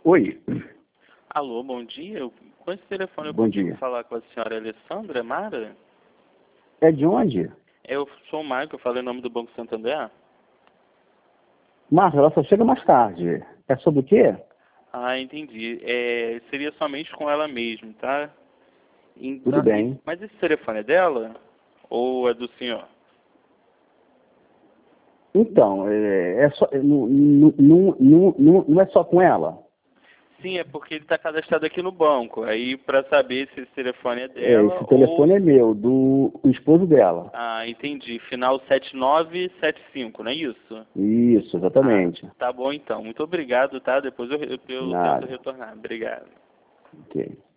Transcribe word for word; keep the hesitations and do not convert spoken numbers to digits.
Oi. Alô, bom dia. Eu- Com esse telefone eu Bom consigo dia. falar com a senhora Alessandra Mara? É de onde? Eu sou o Marco, eu falei o nome do Banco Santander. Marcos, ela só chega mais tarde. É sobre o quê? Ah, entendi. É, seria somente com ela mesmo, tá? Tudo Então, e- bem. mas esse telefone é dela? Ou é do senhor? Então, é, é só, não, não, não, não, não não é só com ela? Sim, é porque ele está cadastrado aqui no banco. Aí, para saber se esse telefone é É, dela esse ou... telefone é meu, do o esposo dela. Ah, entendi. Final sete nove sete cinco, não é isso? Isso, Ah, exatamente. tá bom então. Muito obrigado, tá? Depois eu, eu, eu tento Nada. retornar. Obrigado. Ok.